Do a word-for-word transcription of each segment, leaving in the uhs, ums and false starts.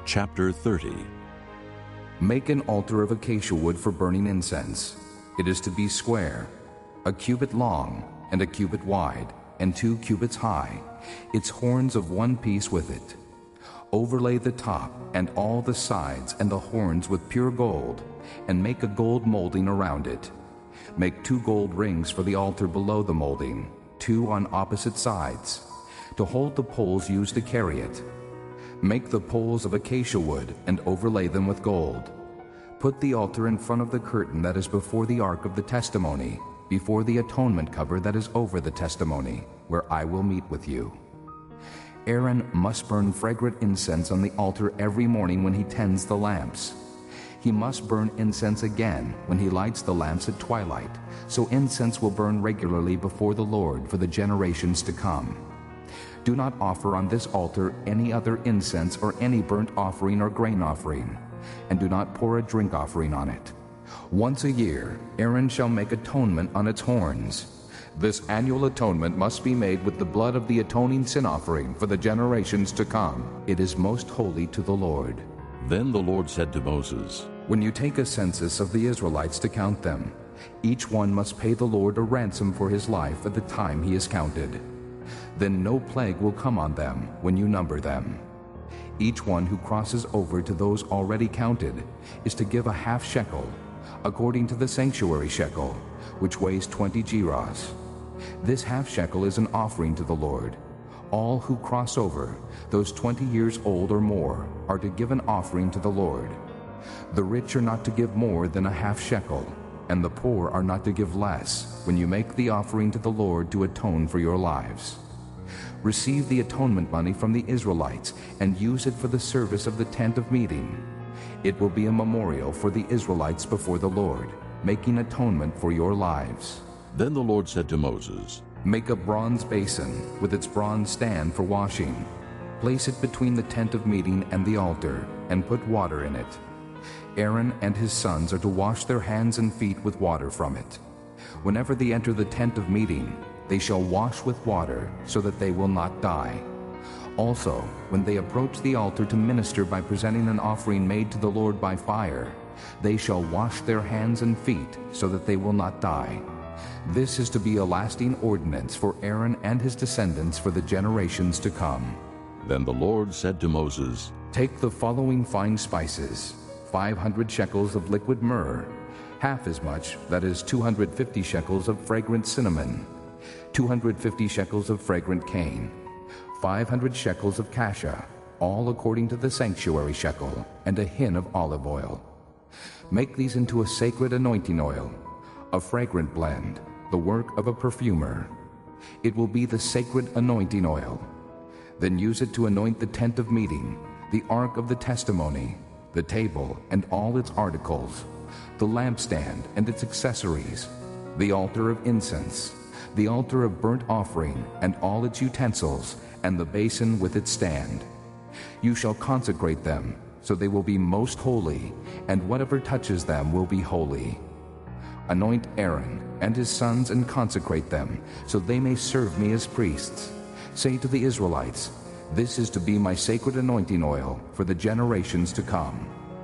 Chapter thirty. Make an altar of acacia wood for burning incense. It is to be square, a cubit long, and a cubit wide, and two cubits high, its horns of one piece with it. Overlay the top and all the sides and the horns with pure gold, and make a gold molding around it. Make two gold rings for the altar below the molding, two on opposite sides, to hold the poles used to carry it. Make the poles of acacia wood and overlay them with gold. Put the altar in front of the curtain that is before the ark of the testimony, before the atonement cover that is over the testimony, where I will meet with you. Aaron must burn fragrant incense on the altar every morning when he tends the lamps. He must burn incense again when he lights the lamps at twilight, so incense will burn regularly before the Lord for the generations to come. Do not offer on this altar any other incense or any burnt offering or grain offering, and do not pour a drink offering on it. Once a year, Aaron shall make atonement on its horns. This annual atonement must be made with the blood of the atoning sin offering for the generations to come. It is most holy to the Lord. Then the Lord said to Moses, When you take a census of the Israelites to count them, each one must pay the Lord a ransom for his life at the time he is counted. Then no plague will come on them when you number them. Each one who crosses over to those already counted is to give a half shekel, according to the sanctuary shekel, which weighs twenty gerahs. This half shekel is an offering to the Lord. All who cross over, those twenty years old or more, are to give an offering to the Lord. The rich are not to give more than a half shekel, and the poor are not to give less when you make the offering to the Lord to atone for your lives. Receive the atonement money from the Israelites and use it for the service of the tent of meeting. It will be a memorial for the Israelites before the Lord, making atonement for your lives. Then the Lord said to Moses, Make a bronze basin with its bronze stand for washing. Place it between the tent of meeting and the altar, and put water in it. Aaron and his sons are to wash their hands and feet with water from it. Whenever they enter the tent of meeting, they shall wash with water, so that they will not die. Also, when they approach the altar to minister by presenting an offering made to the Lord by fire, they shall wash their hands and feet, so that they will not die. This is to be a lasting ordinance for Aaron and his descendants for the generations to come. Then the Lord said to Moses, Take the following fine spices, five hundred shekels of liquid myrrh, half as much, that is two hundred fifty shekels of fragrant cinnamon, two hundred fifty shekels of fragrant cane, five hundred shekels of cassia, all according to the sanctuary shekel, and a hin of olive oil. Make these into a sacred anointing oil, a fragrant blend, the work of a perfumer. It will be the sacred anointing oil. Then use it to anoint the tent of meeting, the ark of the testimony, the table and all its articles, the lampstand and its accessories, the altar of incense, the altar of burnt offering and all its utensils, and the basin with its stand. You shall consecrate them, so they will be most holy, and whatever touches them will be holy. Anoint Aaron and his sons and consecrate them, so they may serve me as priests. Say to the Israelites, This is to be my sacred anointing oil for the generations to come.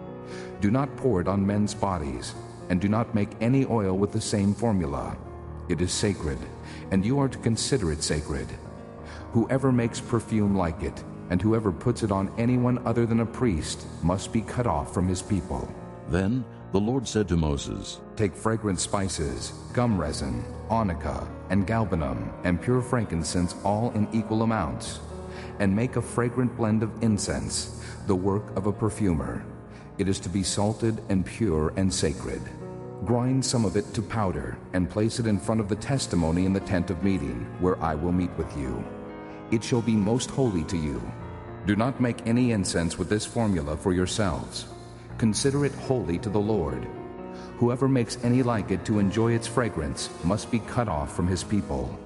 Do not pour it on men's bodies, and do not make any oil with the same formula. It is sacred, and you are to consider it sacred. Whoever makes perfume like it, and whoever puts it on anyone other than a priest, must be cut off from his people. Then the Lord said to Moses, Take fragrant spices, gum resin, onycha, and galbanum, and pure frankincense, all in equal amounts, and make a fragrant blend of incense, the work of a perfumer. It is to be salted and pure and sacred. Grind some of it to powder, and place it in front of the testimony in the tent of meeting, where I will meet with you. It shall be most holy to you. Do not make any incense with this formula for yourselves. Consider it holy to the Lord. Whoever makes any like it to enjoy its fragrance must be cut off from his people.